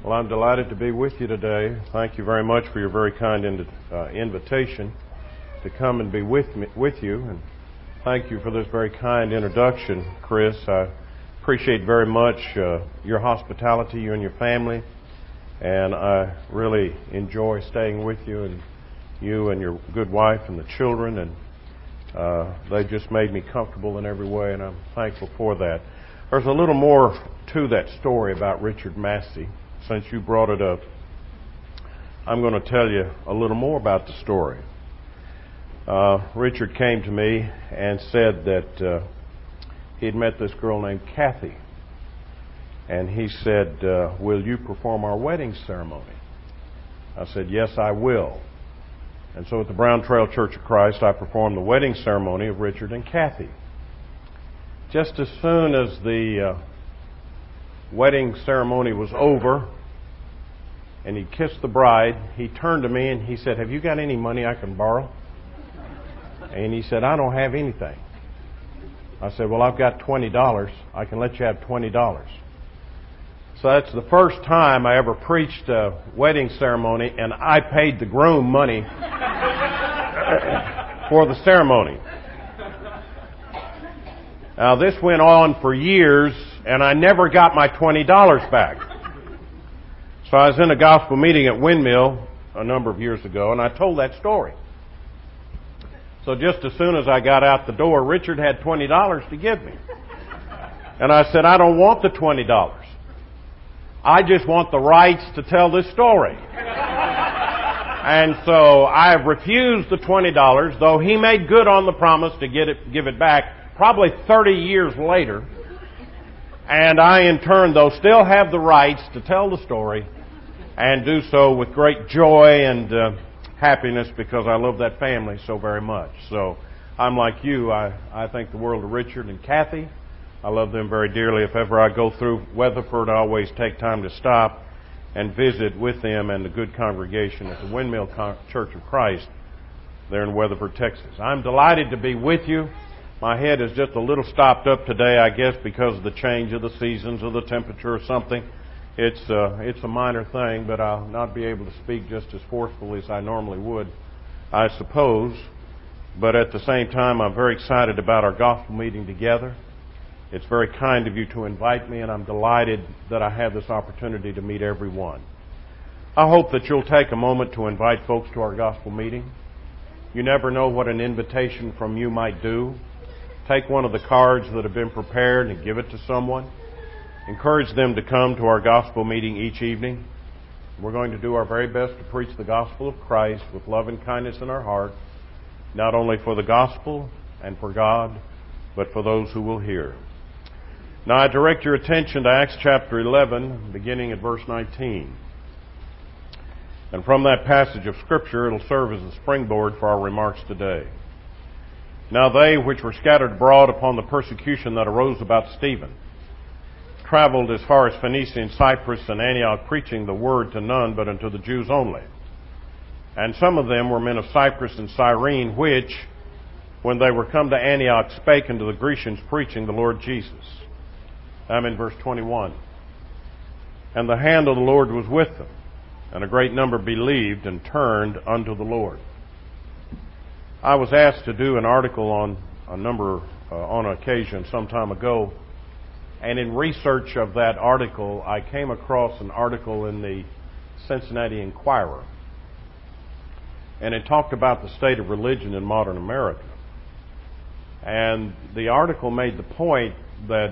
Well, I'm delighted to be with you today. Thank you very much for your very kind invitation to come and be with you. And thank you for this very kind introduction, Chris. I appreciate very much your hospitality, you and your family. And I really enjoy staying with you and your good wife and the children. And they just made me comfortable in every way, and I'm thankful for that. There's a little more to that story about Richard Massey. Since you brought it up, I'm going to tell you a little more about the story. Richard came to me and said that he'd met this girl named Kathy. And he said, will you perform our wedding ceremony? I said, yes, I will. And so at the Brown Trail Church of Christ, I performed the wedding ceremony of Richard and Kathy. Just as soon as the wedding ceremony was over and he kissed the bride, he turned to me and he said, have you got any money I can borrow? And he said, I don't have anything. I said, well, I've got $20. I can let you have $20. So that's the first time I ever preached a wedding ceremony, and I paid the groom money for the ceremony. Now, this went on for years, and I never got my $20 back. So I was in a gospel meeting at Windmill a number of years ago, and I told that story. So just as soon as I got out the door, Richard had $20 to give me. And I said, I don't want the $20. I just want the rights to tell this story. And so I refused the $20, though he made good on the promise to give it back probably 30 years later. And I, in turn, though, still have the rights to tell the story and do so with great joy and happiness because I love that family so very much. So I'm like you. I think the world of Richard and Kathy. I love them very dearly. If ever I go through Weatherford, I always take time to stop and visit with them and the good congregation at the Windmill Church of Christ there in Weatherford, Texas. I'm delighted to be with you. My head is just a little stopped up today, I guess, because of the change of the seasons or the temperature or something. It's a minor thing, but I'll not be able to speak just as forcefully as I normally would, I suppose. But at the same time, I'm very excited about our gospel meeting together. It's very kind of you to invite me, and I'm delighted that I have this opportunity to meet everyone. I hope that you'll take a moment to invite folks to our gospel meeting. You never know what an invitation from you might do. Take one of the cards that have been prepared and give it to someone. Encourage them to come to our gospel meeting each evening. We're going to do our very best to preach the gospel of Christ with love and kindness in our heart, not only for the gospel and for God, but for those who will hear. Now I direct your attention to Acts chapter 11, beginning at verse 19. And from that passage of Scripture, it'll serve as a springboard for our remarks today. Now they which were scattered abroad upon the persecution that arose about Stephen traveled as far as Phoenicia and Cyprus and Antioch, preaching the word to none but unto the Jews only. And some of them were men of Cyprus and Cyrene, which, when they were come to Antioch, spake unto the Grecians, preaching the Lord Jesus. I'm in verse 21. And the hand of the Lord was with them, and a great number believed and turned unto the Lord. I was asked to do an article on an occasion some time ago, and in research of that article, I came across an article in the Cincinnati Enquirer, and it talked about the state of religion in modern America. And the article made the point that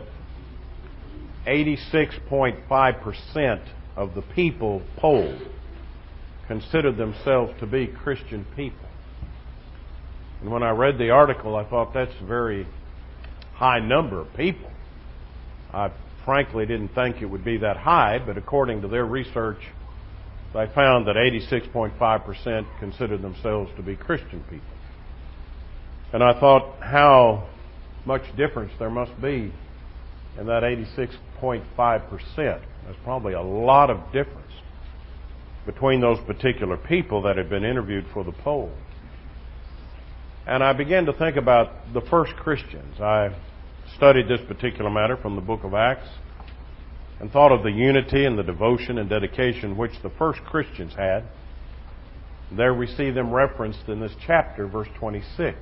86.5% of the people polled considered themselves to be Christian people. And when I read the article, I thought that's a very high number of people. I frankly didn't think it would be that high, but according to their research, they found that 86.5% considered themselves to be Christian people. And I thought how much difference there must be in that 86.5%. There's probably a lot of difference between those particular people that had been interviewed for the poll. And I began to think about the first Christians. I studied this particular matter from the book of Acts, and thought of the unity and the devotion and dedication which the first Christians had. There we see them referenced in this chapter, verse 26.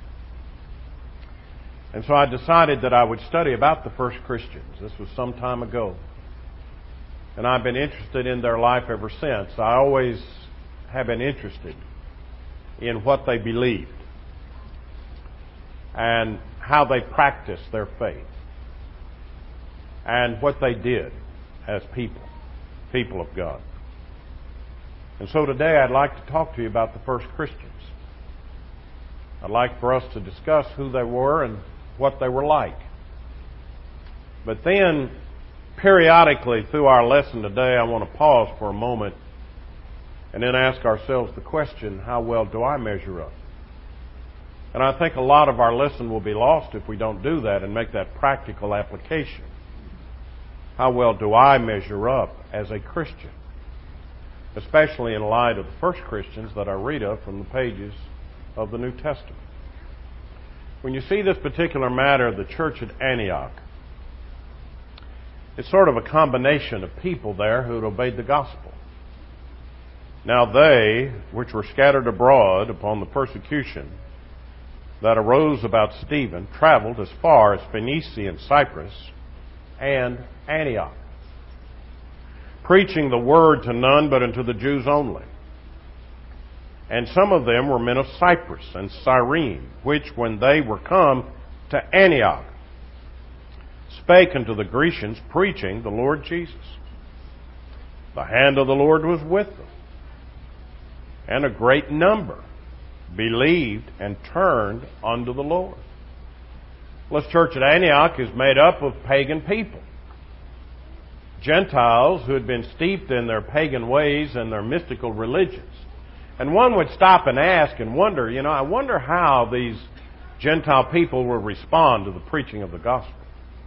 And so I decided that I would study about the first Christians. This was some time ago. And I've been interested in their life ever since. I always have been interested in what they believed and how they practiced their faith and what they did as people of God. And so today I'd like to talk to you about the first Christians. I'd like for us to discuss who they were and what they were like. But then, periodically through our lesson today, I want to pause for a moment and then ask ourselves the question, how well do I measure up? And I think a lot of our lesson will be lost if we don't do that and make that practical application. How well do I measure up as a Christian? Especially in light of the first Christians that I read of from the pages of the New Testament. When you see this particular matter of the church at Antioch, it's sort of a combination of people there who had obeyed the gospel. Now they, which were scattered abroad upon the persecution that arose about Stephen, traveled as far as Phoenicia and Cyprus and Antioch, preaching the word to none but unto the Jews only. And some of them were men of Cyprus and Cyrene, which when they were come to Antioch, spake unto the Grecians, preaching the Lord Jesus. The hand of the Lord was with them, and a great number believed and turned unto the Lord. Well, this church at Antioch is made up of pagan people. Gentiles who had been steeped in their pagan ways and their mystical religions. And one would stop and ask and wonder, I wonder how these Gentile people will respond to the preaching of the gospel.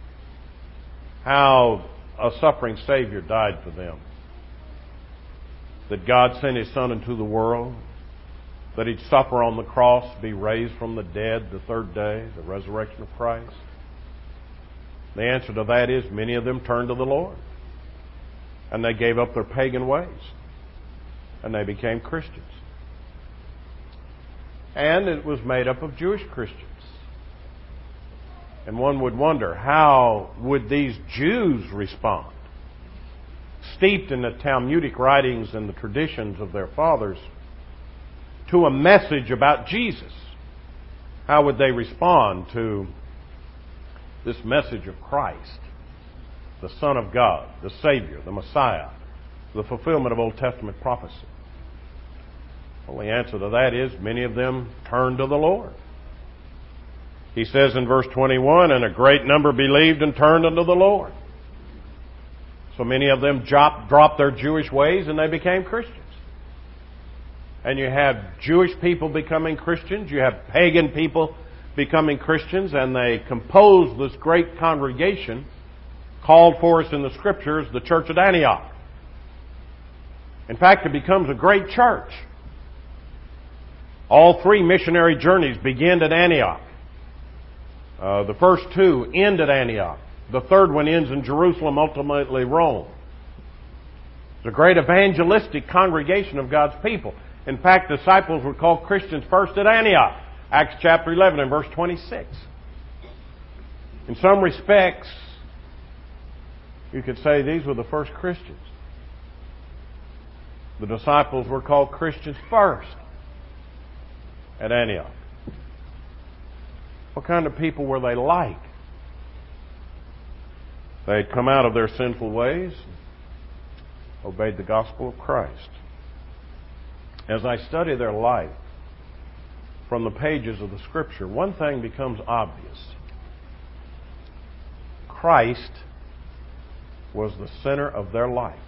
How a suffering Savior died for them. That God sent His Son into the world. That He'd suffer on the cross, be raised from the dead the third day, the resurrection of Christ. The answer to that is many of them turned to the Lord. And they gave up their pagan ways. And they became Christians. And it was made up of Jewish Christians. And one would wonder, how would these Jews respond? Steeped in the Talmudic writings and the traditions of their fathers, to a message about Jesus. How would they respond to this message of Christ, the Son of God, the Savior, the Messiah, the fulfillment of Old Testament prophecy? Well, the answer to that is many of them turned to the Lord. He says in verse 21, and a great number believed and turned unto the Lord. So many of them dropped their Jewish ways and they became Christians. And you have Jewish people becoming Christians, you have pagan people becoming Christians, and they compose this great congregation called for us in the Scriptures, the church at Antioch. In fact, it becomes a great church. All three missionary journeys began at Antioch. The first two end at Antioch. The third one ends in Jerusalem, ultimately Rome. It's a great evangelistic congregation of God's people. In fact, disciples were called Christians first at Antioch. Acts chapter 11 and verse 26. In some respects, you could say these were the first Christians. The disciples were called Christians first at Antioch. What kind of people were they like? They had come out of their sinful ways, obeyed the gospel of Christ. As I study their life from the pages of the Scripture, one thing becomes obvious. Christ was the center of their life.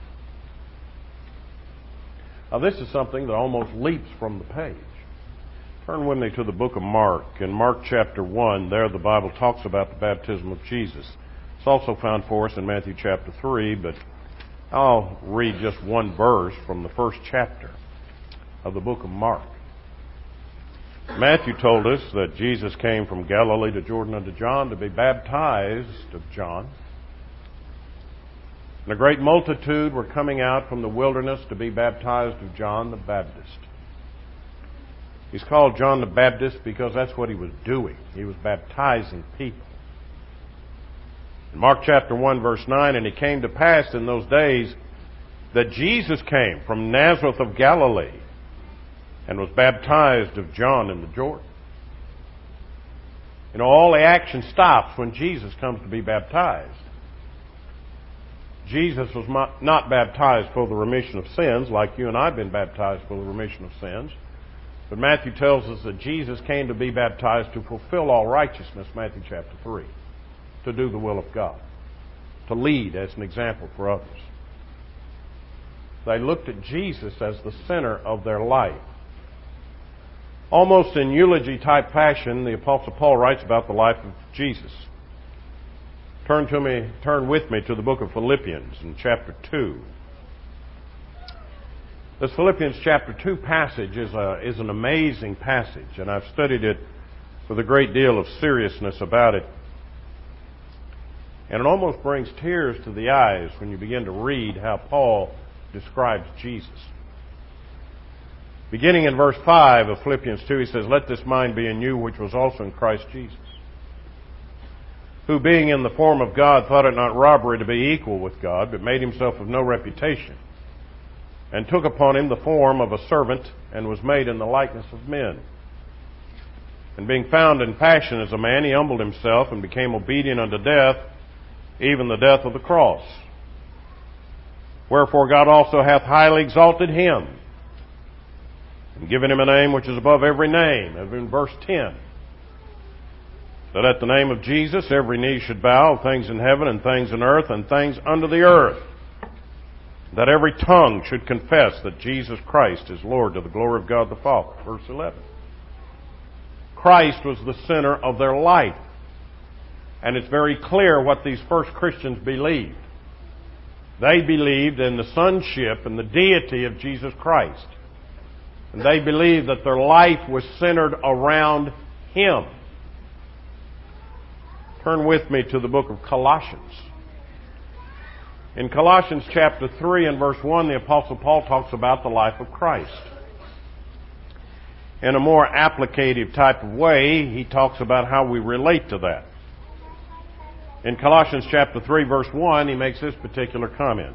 Now, this is something that almost leaps from the page. Turn with me to the book of Mark. In Mark chapter 1, there the Bible talks about the baptism of Jesus. It's also found for us in Matthew chapter 3, but I'll read just one verse from the first chapter of the book of Mark. Matthew told us that Jesus came from Galilee to Jordan unto John to be baptized of John. And a great multitude were coming out from the wilderness to be baptized of John the Baptist. He's called John the Baptist because that's what he was doing. He was baptizing people. In Mark chapter 1, verse 9, and it came to pass in those days that Jesus came from Nazareth of Galilee and was baptized of John in the Jordan. You know, all the action stops when Jesus comes to be baptized. Jesus was not baptized for the remission of sins like you and I have been baptized for the remission of sins. But Matthew tells us that Jesus came to be baptized to fulfill all righteousness, Matthew chapter 3, to do the will of God, to lead as an example for others. They looked at Jesus as the center of their life. Almost in eulogy-type fashion, the Apostle Paul writes about the life of Jesus. Turn with me to the book of Philippians in chapter 2. This Philippians chapter 2 passage is an amazing passage, and I've studied it with a great deal of seriousness about it. And it almost brings tears to the eyes when you begin to read how Paul describes Jesus. Beginning in verse 5 of Philippians 2, he says, "Let this mind be in you which was also in Christ Jesus, who being in the form of God thought it not robbery to be equal with God, but made himself of no reputation, and took upon him the form of a servant, and was made in the likeness of men. And being found in fashion as a man, he humbled himself, and became obedient unto death, even the death of the cross. Wherefore God also hath highly exalted him, and given him a name which is above every name," as in verse 10. "That at the name of Jesus every knee should bow, things in heaven and things in earth and things under the earth. That every tongue should confess that Jesus Christ is Lord, to the glory of God the Father." Verse 11. Christ was the center of their life. And it's very clear what these first Christians believed. They believed in the sonship and the deity of Jesus Christ. And they believed that their life was centered around Him. Turn with me to the book of Colossians. In Colossians chapter 3 and verse 1, the Apostle Paul talks about the life of Christ. In a more applicative type of way, he talks about how we relate to that. In Colossians chapter 3 verse 1, he makes this particular comment.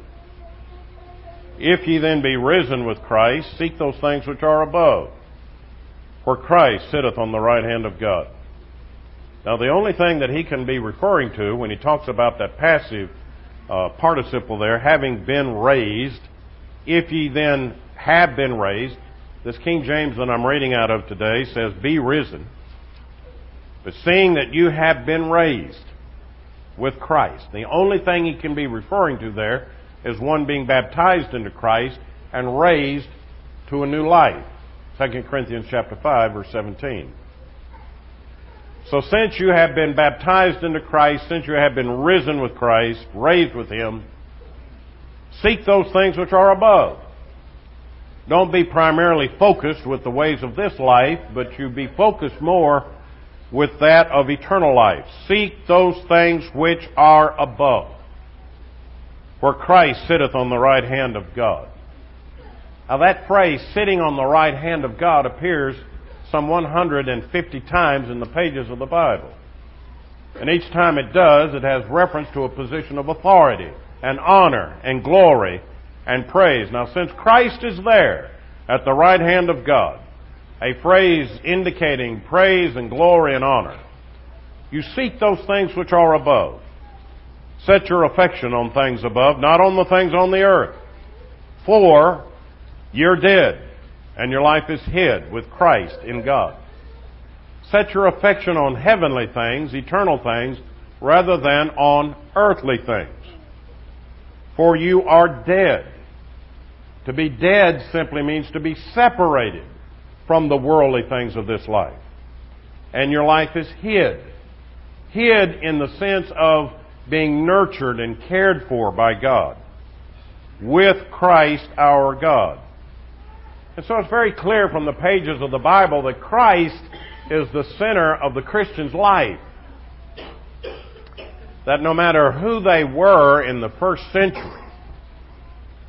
"If ye then be risen with Christ, seek those things which are above, where Christ sitteth on the right hand of God." Now, the only thing that he can be referring to when he talks about that passive participle there, having been raised, if ye then have been raised, this King James that I'm reading out of today says, "be risen." But seeing that you have been raised with Christ, the only thing he can be referring to there is one being baptized into Christ and raised to a new life. 2 Corinthians chapter 5, verse 17. So since you have been baptized into Christ, since you have been risen with Christ, raised with Him, seek those things which are above. Don't be primarily focused with the ways of this life, but you be focused more with that of eternal life. Seek those things which are above, where Christ sitteth on the right hand of God. Now that phrase, sitting on the right hand of God, appears some 150 times in the pages of the Bible. And each time it does, it has reference to a position of authority and honor and glory and praise. Now, since Christ is there at the right hand of God, a phrase indicating praise and glory and honor, you seek those things which are above. Set your affection on things above, not on the things on the earth. For you're dead, and your life is hid with Christ in God. Set your affection on heavenly things, eternal things, rather than on earthly things. For you are dead. To be dead simply means to be separated from the worldly things of this life. And your life is hid. Hid in the sense of being nurtured and cared for by God, with Christ our God. And so it's very clear from the pages of the Bible that Christ is the center of the Christian's life. That no matter who they were in the first century,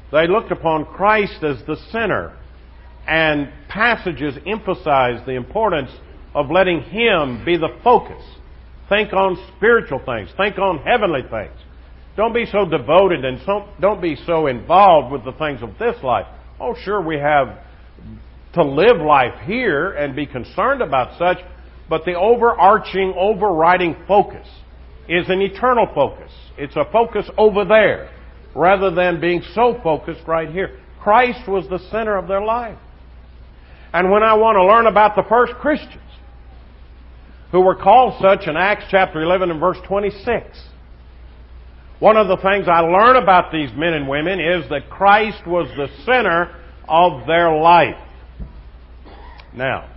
They looked upon Christ as the center, and passages emphasize the importance of letting Him be the focus. Think on spiritual things. Think on heavenly things. Don't be so devoted and don't be so involved with the things of this life. Oh, sure, we have to live life here and be concerned about such, but the overarching, overriding focus is an eternal focus. It's a focus over there, rather than being so focused right here. Christ was the center of their life. And when I want to learn about the first Christians, who were called such in Acts chapter 11 and verse 26, one of the things I learn about these men and women is that Christ was the center of their life. Now,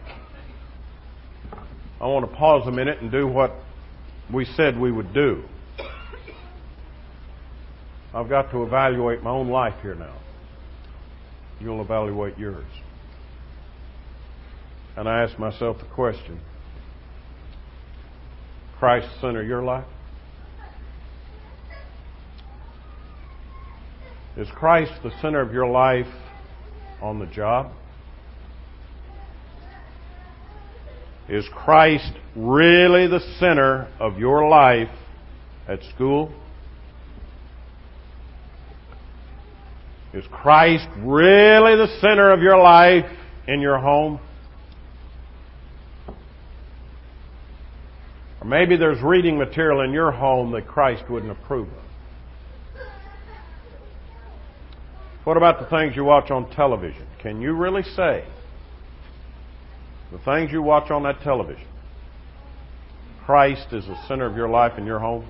I want to pause a minute and do what we said we would do. I've got to evaluate my own life here now. You'll evaluate yours. And I ask myself the question, Christ center your life? Is Christ the center of your life on the job? Is Christ really the center of your life at school? Is Christ really the center of your life in your home? Or maybe there's reading material in your home that Christ wouldn't approve of. What about the things you watch on television? Can you really say the things you watch on that television, Christ is the center of your life in your home?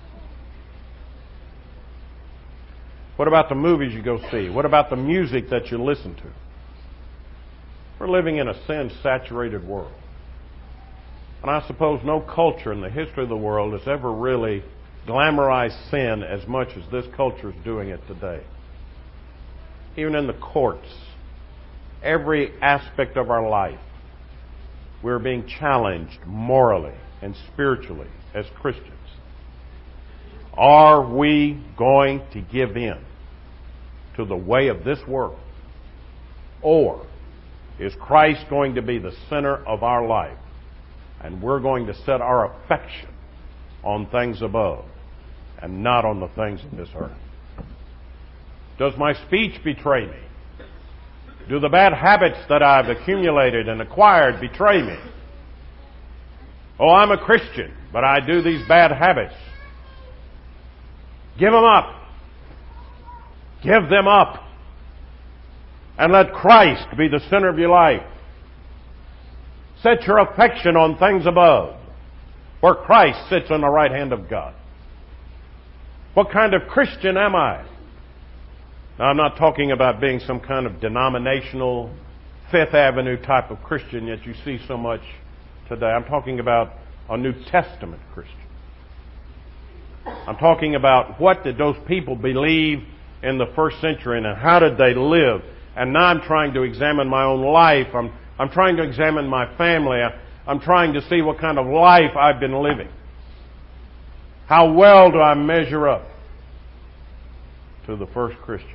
What about the movies you go see? What about the music that you listen to? We're living in a sin-saturated world. And I suppose no culture in the history of the world has ever really glamorized sin as much as this culture is doing it today. Even in the courts, every aspect of our life, we're being challenged morally and spiritually as Christians. Are we going to give in to the way of this world? Or is Christ going to be the center of our life, and we're going to set our affection on things above and not on the things of this earth? Does my speech betray me? Do the bad habits that I've accumulated and acquired betray me? Oh, I'm a Christian, but I do these bad habits. Give them up. Give them up. And let Christ be the center of your life. Set your affection on things above, where Christ sits on the right hand of God. What kind of Christian am I? Now, I'm not talking about being some kind of denominational Fifth Avenue type of Christian that you see so much today. I'm talking about a New Testament Christian. I'm talking about what did those people believe in the first century and how did they live. And now I'm trying to examine my own life. I'm trying to examine my family. I'm trying to see what kind of life I've been living. How well do I measure up to the first Christians?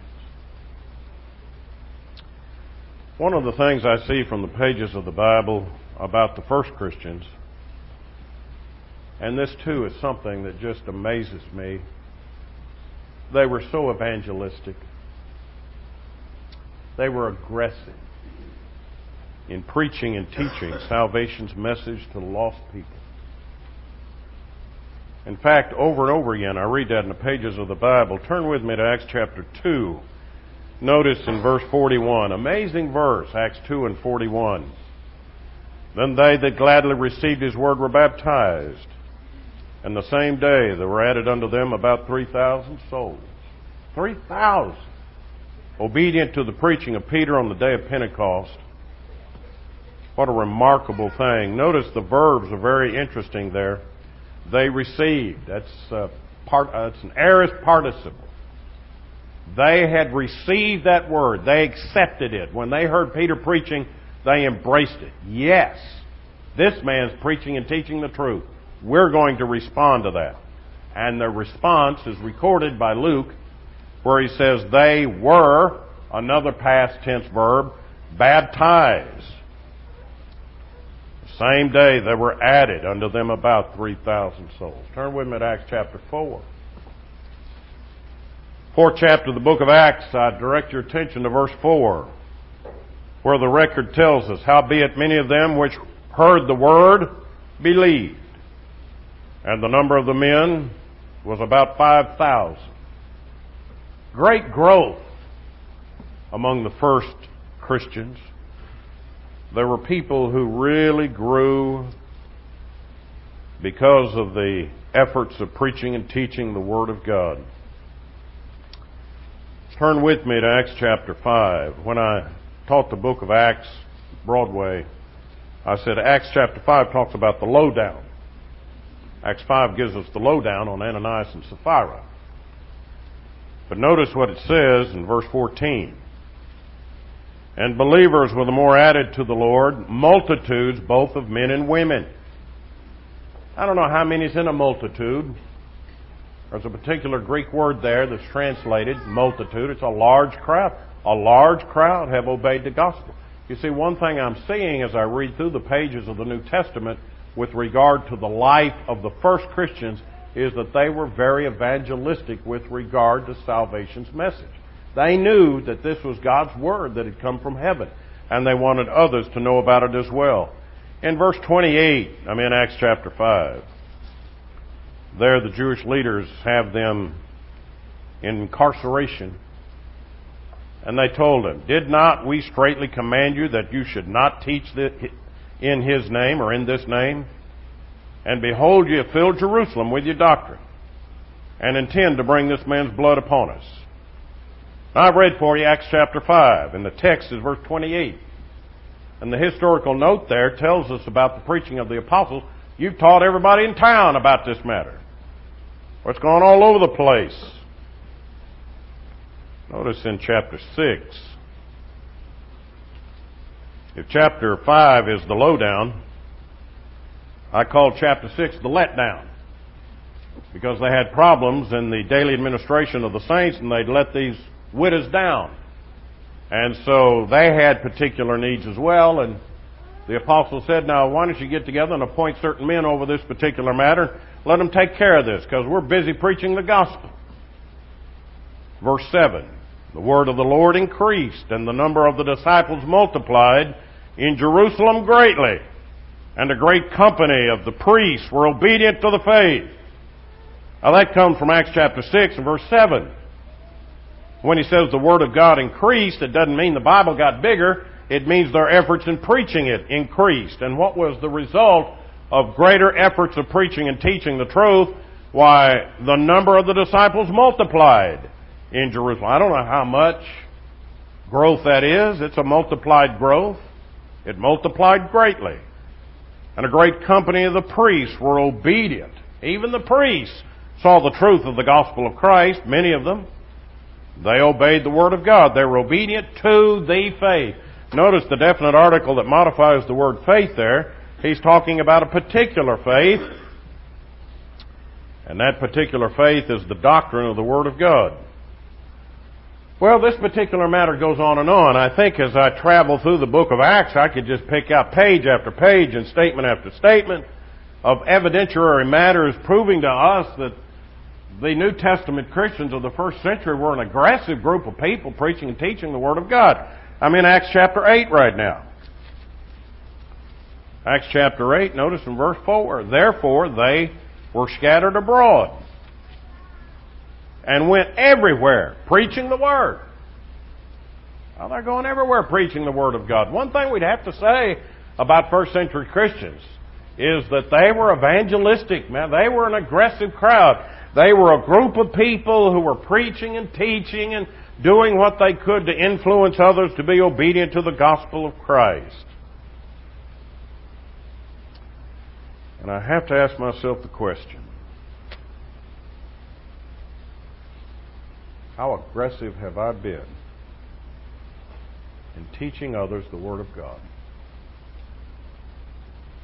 One of the things I see from the pages of the Bible about the first Christians, and this too is something that just amazes me, they were so evangelistic. They were aggressive in preaching and teaching salvation's message to lost people. In fact, over and over again, I read that in the pages of the Bible. Turn with me to Acts chapter 2. Notice in verse 41, amazing verse, Acts 2 and 41. Then they that gladly received his word were baptized. And the same day there were added unto them about 3,000 souls. 3,000. Obedient to the preaching of Peter on the day of Pentecost. What a remarkable thing. Notice the verbs are very interesting there. They received. That's an aorist participle. They had received that word. They accepted it. When they heard Peter preaching, they embraced it. Yes, this man's preaching and teaching the truth. We're going to respond to that. And the response is recorded by Luke, where he says they were, another past tense verb, baptized. The same day there were added unto them about 3,000 souls. Turn with me to Acts chapter 4. Fourth chapter of the book of Acts, I direct your attention to verse 4, where the record tells us, howbeit many of them which heard the word believed. And the number of the men was about 5,000. Great growth among the first Christians. There were people who really grew because of the efforts of preaching and teaching the Word of God. Turn with me to Acts chapter 5. When I taught the book of Acts, Broadway, I said Acts chapter 5 talks about the lowdown. Acts 5 gives us the lowdown on Ananias and Sapphira. But notice what it says in verse 14. And believers were the more added to the Lord, multitudes both of men and women. I don't know how many's in a multitude. There's a particular Greek word there that's translated multitude. It's a large crowd. A large crowd have obeyed the gospel. You see, one thing I'm seeing as I read through the pages of the New Testament with regard to the life of the first Christians is that they were very evangelistic with regard to salvation's message. They knew that this was God's Word that had come from heaven, and they wanted others to know about it as well. In verse 28, I'm in Acts chapter 5. There the Jewish leaders have them in incarceration. And they told him, did not we straitly command you that you should not teach in His name or in this name? And behold, ye have filled Jerusalem with your doctrine, and intend to bring this man's blood upon us. Now, I've read for you Acts chapter 5, and the text is verse 28. And the historical note there tells us about the preaching of the apostles. You've taught everybody in town about this matter. What's going all over the place? Notice in chapter 6. If chapter 5 is the lowdown, I call chapter 6 the letdown. Because they had problems in the daily administration of the saints, and they'd let these widows down. And so they had particular needs as well, and the apostle said, now why don't you get together and appoint certain men over this particular matter, let them take care of this, because we're busy preaching the gospel. Verse 7, the word of the Lord increased, and the number of the disciples multiplied in Jerusalem greatly, and a great company of the priests were obedient to the faith. Now that comes from Acts chapter 6 and verse 7. When he says the word of God increased, it doesn't mean the Bible got bigger. It means their efforts in preaching it increased. And what was the result of greater efforts of preaching and teaching the truth? Why, the number of the disciples multiplied in Jerusalem. I don't know how much growth that is. It's a multiplied growth. It multiplied greatly. And a great company of the priests were obedient. Even the priests saw the truth of the gospel of Christ, many of them. They obeyed the word of God. They were obedient to the faith. Notice the definite article that modifies the word faith there. He's talking about a particular faith. And that particular faith is the doctrine of the Word of God. Well, this particular matter goes on and on. I think as I travel through the book of Acts, I could just pick out page after page and statement after statement of evidentiary matters proving to us that the New Testament Christians of the first century were an aggressive group of people preaching and teaching the Word of God. I'm in Acts chapter 8 right now. Acts chapter 8, notice in verse 4, therefore they were scattered abroad and went everywhere preaching the Word. Well, they're going everywhere preaching the Word of God. One thing we'd have to say about first century Christians is that they were evangelistic, man. They were an aggressive crowd. They were a group of people who were preaching and teaching and doing what they could to influence others to be obedient to the gospel of Christ. And I have to ask myself the question, how aggressive have I been in teaching others the Word of God?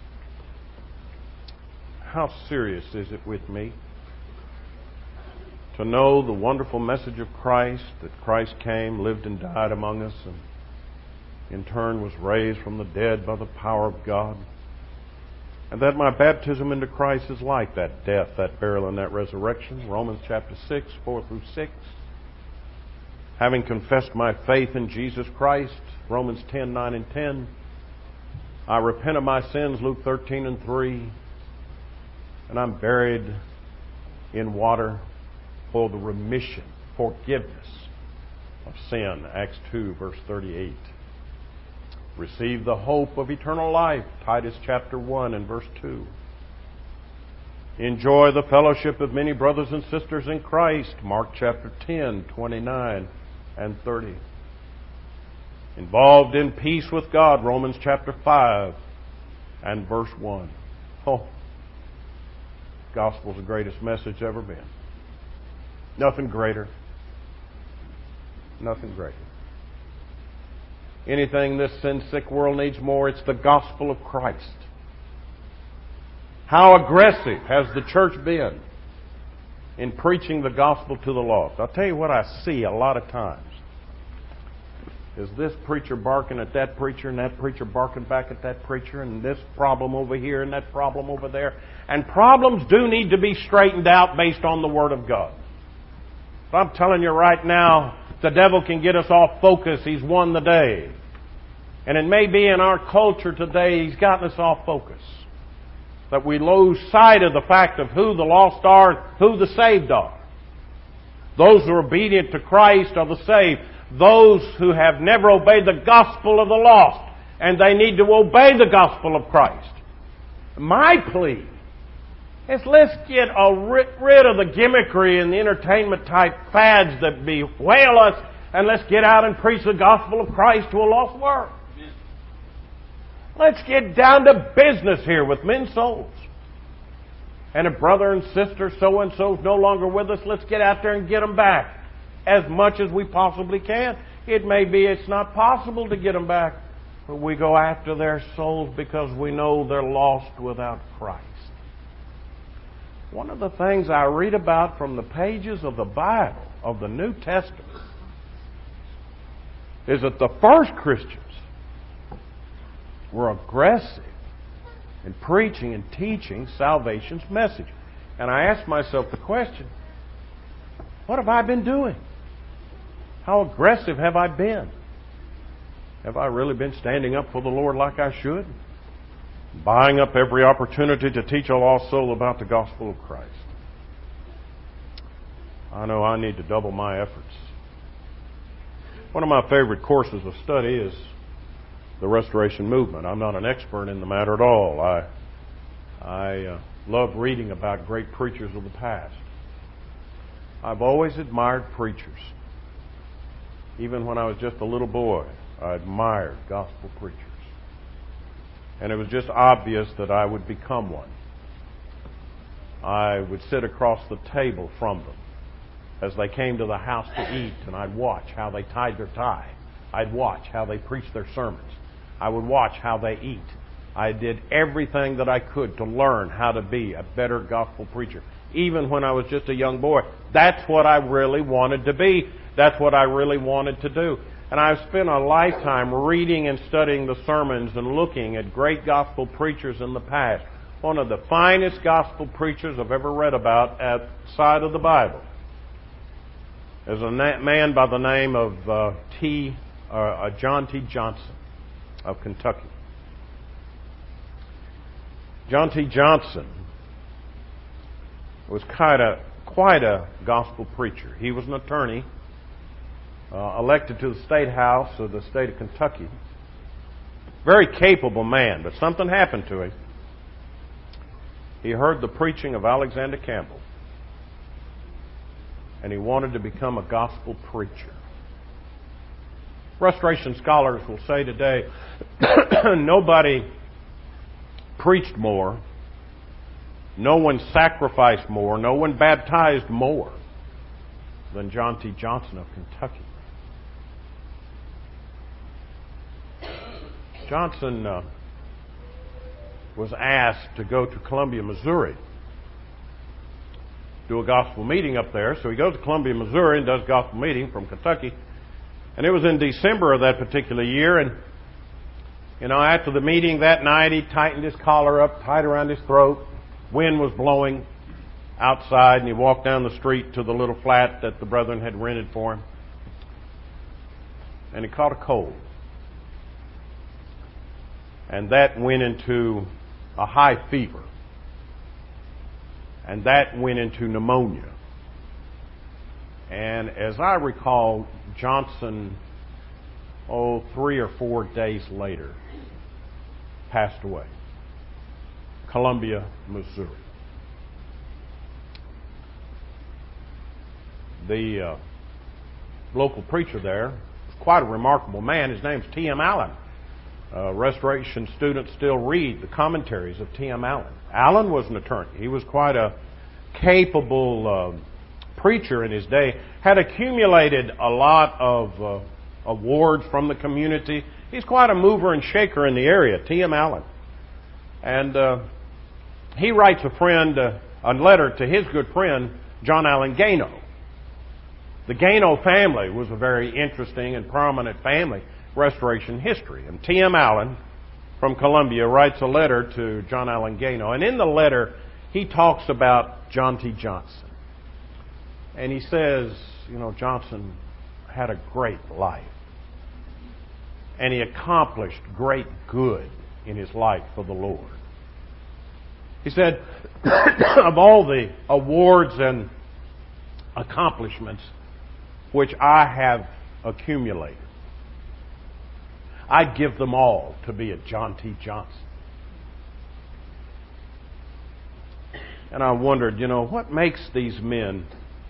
How serious is it with me? to know the wonderful message of Christ, that Christ came, lived and died among us, and in turn was raised from the dead by the power of God, and that my baptism into Christ is like that death, that burial, and that resurrection. Romans chapter 6, 4 through 6. Having confessed my faith in Jesus Christ, Romans 10, 9 and 10. I repent of my sins, Luke 13 and 3. And I'm buried in water for the remission, forgiveness of sin, Acts 2, verse 38. Receive the hope of eternal life, Titus chapter 1 and verse 2. Enjoy the fellowship of many brothers and sisters in Christ, Mark chapter 10, 29 and 30. Involved in peace with God, Romans chapter 5 and verse 1. Oh, gospel's the greatest message ever been. Nothing greater. Nothing greater. Anything this sin-sick world needs more, it's the gospel of Christ. How aggressive has the church been in preaching the gospel to the lost? I'll tell you what I see a lot of times. Is this preacher barking at that preacher, and that preacher barking back at that preacher, and this problem over here and that problem over there. And problems do need to be straightened out based on the Word of God. So I'm telling you right now, the devil can get us off focus. He's won the day. And it may be in our culture today, he's gotten us off focus. That we lose sight of the fact of who the lost are, who the saved are. Those who are obedient to Christ are the saved. Those who have never obeyed the gospel are the lost. And they need to obey the gospel of Christ. My plea is let's get rid of the gimmickry and the entertainment type fads that bewail us, and let's get out and preach the gospel of Christ to a lost world. Let's get down to business here with men's souls. And if brother and sister so-and-so is no longer with us, let's get out there and get them back as much as we possibly can. It may be it's not possible to get them back, but we go after their souls because we know they're lost without Christ. One of the things I read about from the pages of the Bible, of the New Testament, is that the first Christians were aggressive in preaching and teaching salvation's message. And I asked myself the question, what have I been doing? How aggressive have I been? Have I really been standing up for the Lord like I should? Buying up every opportunity to teach a lost soul about the gospel of Christ. I know I need to double my efforts. One of my favorite courses of study is the Restoration Movement. I'm not an expert in the matter at all. I love reading about great preachers of the past. I've always admired preachers. Even when I was just a little boy, I admired gospel preachers. And it was just obvious that I would become one. I would sit across the table from them as they came to the house to eat, and I'd watch how they tied their tie. I'd watch how they preached their sermons. I would watch how they eat. I did everything that I could to learn how to be a better gospel preacher. Even when I was just a young boy. That's what I really wanted to be. That's what I really wanted to do. And I've spent a lifetime reading and studying the sermons and looking at great gospel preachers in the past. One of the finest gospel preachers I've ever read about outside of the Bible is a man by the name of John T. Johnson of Kentucky. John T. Johnson was quite a gospel preacher. He was an attorney, elected to the state house of the state of Kentucky. Very capable man, but something happened to him. He heard the preaching of Alexander Campbell, and he wanted to become a gospel preacher. Restoration scholars will say today, nobody preached more, no one sacrificed more, no one baptized more than John T. Johnson of Kentucky. Johnson was asked to go to Columbia, Missouri, do a gospel meeting up there. So he goes to Columbia, Missouri, and does gospel meeting from Kentucky. And it was in December of that particular year. And, after the meeting that night, he tightened his collar up, tight around his throat. Wind was blowing outside, and he walked down the street to the little flat that the brethren had rented for him. And he caught a cold. And that went into a high fever. And that went into pneumonia. And as I recall, Johnson, 3 or 4 days later, passed away. Columbia, Missouri. The local preacher there was quite a remarkable man. His name's T.M. Allen. Restoration students still read the commentaries of T.M. Allen. Allen was an attorney. He was quite a capable preacher in his day, had accumulated a lot of awards from the community. He's quite a mover and shaker in the area, T.M. Allen. And he writes a letter to his good friend, John Allen Gano. The Gano family was a very interesting and prominent family in Restoration history. And T.M. Allen from Columbia writes a letter to John Allen Gano. And in the letter, he talks about John T. Johnson. And he says, Johnson had a great life. And he accomplished great good in his life for the Lord. He said, of all the awards and accomplishments which I have accumulated, I'd give them all to be a John T. Johnson. And I wondered, what makes these men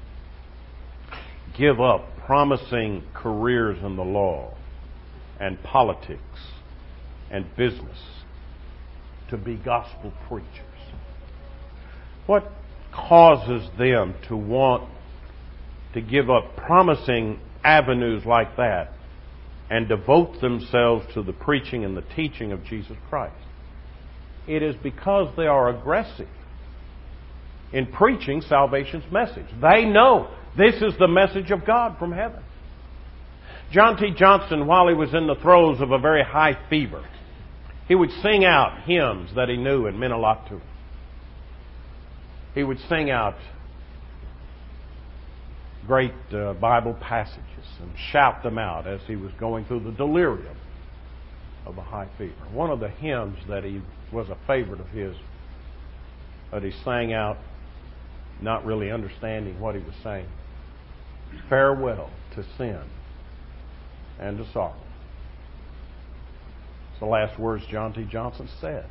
give up promising careers in the law and politics and business to be gospel preachers? What causes them to want to give up promising avenues like that and devote themselves to the preaching and the teaching of Jesus Christ? It is because they are aggressive in preaching salvation's message. They know this is the message of God from heaven. John T. Johnson, while he was in the throes of a very high fever, he would sing out hymns that he knew and meant a lot to him. He would sing out great Bible passages and shout them out as he was going through the delirium of a high fever. One of the hymns that he was a favorite of his, that he sang out, not really understanding what he was saying. Farewell to sin and to sorrow. It's the last words John T. Johnson said.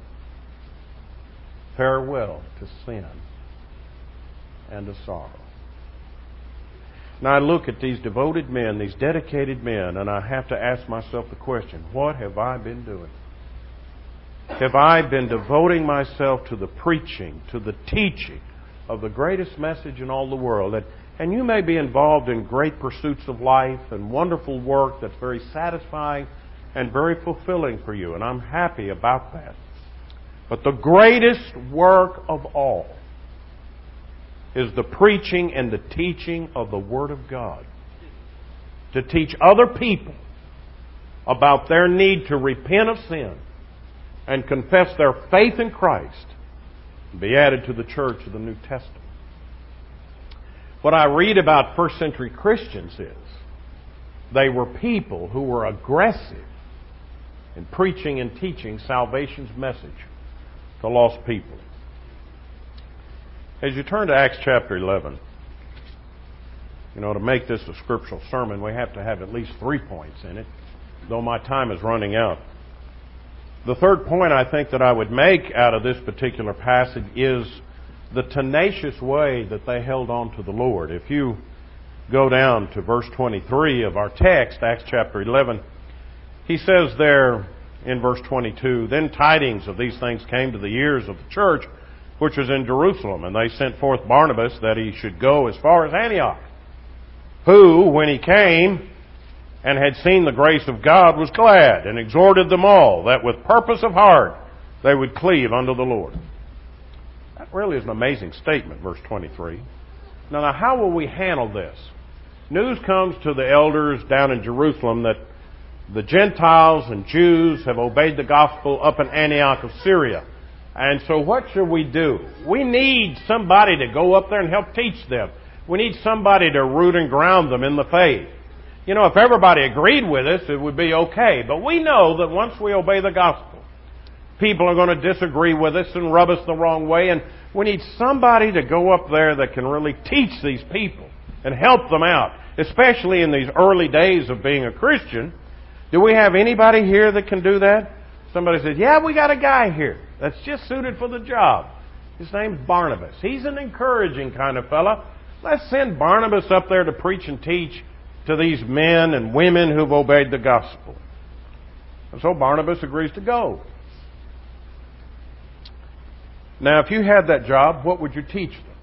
Farewell to sin and to sorrow. Now I look at these devoted men, these dedicated men, and I have to ask myself the question, what have I been doing? Have I been devoting myself to the preaching, to the teaching of the greatest message in all the world? And you may be involved in great pursuits of life and wonderful work that's very satisfying and very fulfilling for you, and I'm happy about that. But the greatest work of all is the preaching and the teaching of the Word of God. To teach other people about their need to repent of sin and confess their faith in Christ and be added to the church of the New Testament. What I read about first century Christians is they were people who were aggressive in preaching and teaching salvation's message to lost people. As you turn to Acts chapter 11, to make this a scriptural sermon, we have to have at least 3 points in it, though my time is running out. The third point I think that I would make out of this particular passage is the tenacious way that they held on to the Lord. If you go down to verse 23 of our text, Acts chapter 11, he says there in verse 22, "Then tidings of these things came to the ears of the church, which was in Jerusalem, and they sent forth Barnabas that he should go as far as Antioch, who, when he came and had seen the grace of God, was glad, and exhorted them all, that with purpose of heart they would cleave unto the Lord." That really is an amazing statement, verse 23. Now, how will we handle this? News comes to the elders down in Jerusalem that the Gentiles and Jews have obeyed the gospel up in Antioch of Syria. And so what should we do? We need somebody to go up there and help teach them. We need somebody to root and ground them in the faith. You know, if everybody agreed with us, it would be okay. But we know that once we obey the gospel, people are going to disagree with us and rub us the wrong way. And we need somebody to go up there that can really teach these people and help them out, especially in these early days of being a Christian. Do we have anybody here that can do that? Somebody says, yeah, we got a guy here that's just suited for the job. His name's Barnabas. He's an encouraging kind of fella. Let's send Barnabas up there to preach and teach to these men and women who've obeyed the gospel. And so Barnabas agrees to go. Now, if you had that job, what would you teach them?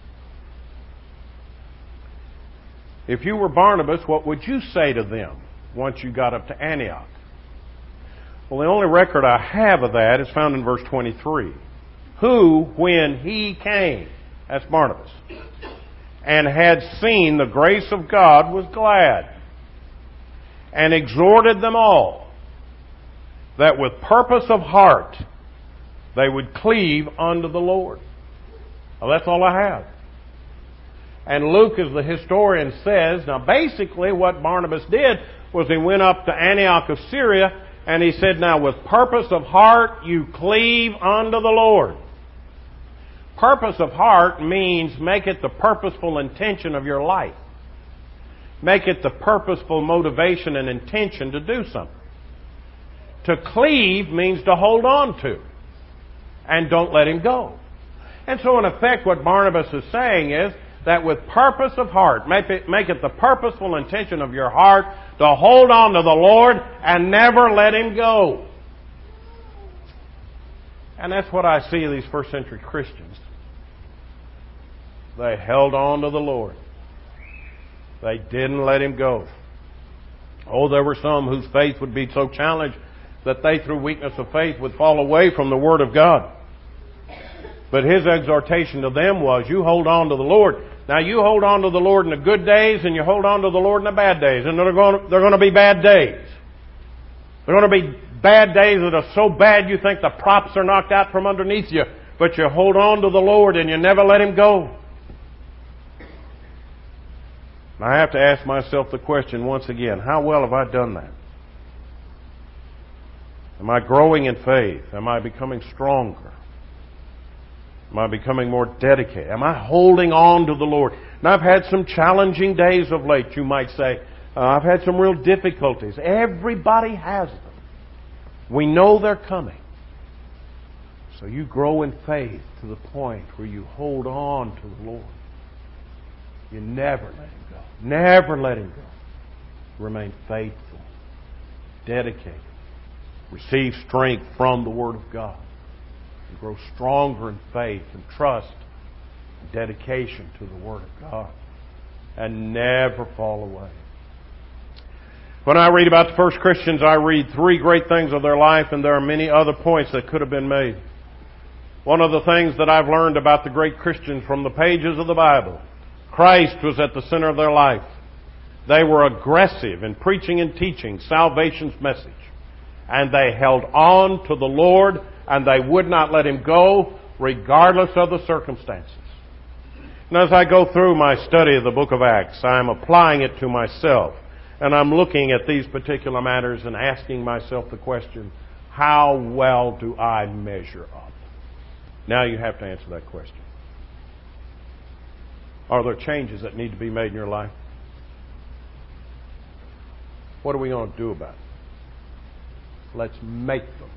If you were Barnabas, what would you say to them once you got up to Antioch? Well, the only record I have of that is found in verse 23. Who, when he came, that's Barnabas, and had seen the grace of God, was glad, and exhorted them all, that with purpose of heart they would cleave unto the Lord. Well, that's all I have. And Luke, as the historian, says, now basically what Barnabas did was he went up to Antioch of Syria, and he said, now with purpose of heart you cleave unto the Lord. Purpose of heart means make it the purposeful intention of your life. Make it the purposeful motivation and intention to do something. To cleave means to hold on to and don't let him go. And so in effect what Barnabas is saying is that with purpose of heart, make it the purposeful intention of your heart to hold on to the Lord and never let him go. And that's what I see of these first century Christians. They held on to the Lord. They didn't let him go. Oh, there were some whose faith would be so challenged that they, through weakness of faith, would fall away from the Word of God. But his exhortation to them was, you hold on to the Lord. Now, you hold on to the Lord in the good days, and you hold on to the Lord in the bad days. And they're going to be bad days. They're going to be bad days that are so bad you think the props are knocked out from underneath you. But you hold on to the Lord and you never let him go. I have to ask myself the question once again, how well have I done that? Am I growing in faith? Am I becoming stronger? Am I becoming more dedicated? Am I holding on to the Lord? Now, I've had some challenging days of late, you might say. I've had some real difficulties. Everybody has them. We know they're coming. So you grow in faith to the point where you hold on to the Lord. You never let him go. Never let him go. Remain faithful, dedicated, receive strength from the Word of God, and grow stronger in faith and trust and dedication to the Word of God, and never fall away. When I read about the first Christians, I read three great things of their life, and there are many other points that could have been made. One of the things that I've learned about the great Christians from the pages of the Bible, Christ was at the center of their life. They were aggressive in preaching and teaching salvation's message. And they held on to the Lord, and they would not let him go, regardless of the circumstances. And as I go through my study of the book of Acts, I'm applying it to myself. And I'm looking at these particular matters and asking myself the question, how well do I measure up? Now you have to answer that question. Are there changes that need to be made in your life? What are we going to do about it? Let's make them.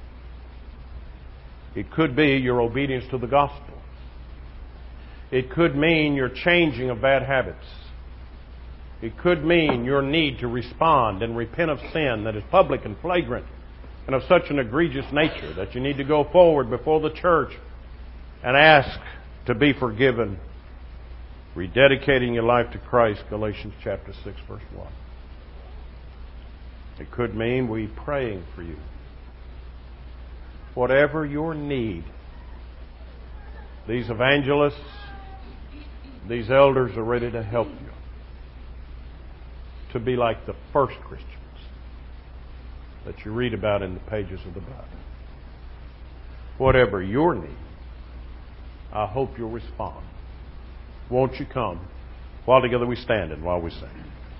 It could be your obedience to the gospel. It could mean your changing of bad habits. It could mean your need to respond and repent of sin that is public and flagrant and of such an egregious nature that you need to go forward before the church and ask to be forgiven, rededicating your life to Christ, Galatians chapter 6, verse 1. It could mean we praying for you. Whatever your need, these evangelists, These elders are ready to help you to be like the first Christians that you read about in the pages of the Bible. Whatever your need, I hope you'll respond. Won't you come while together we stand and while we sing?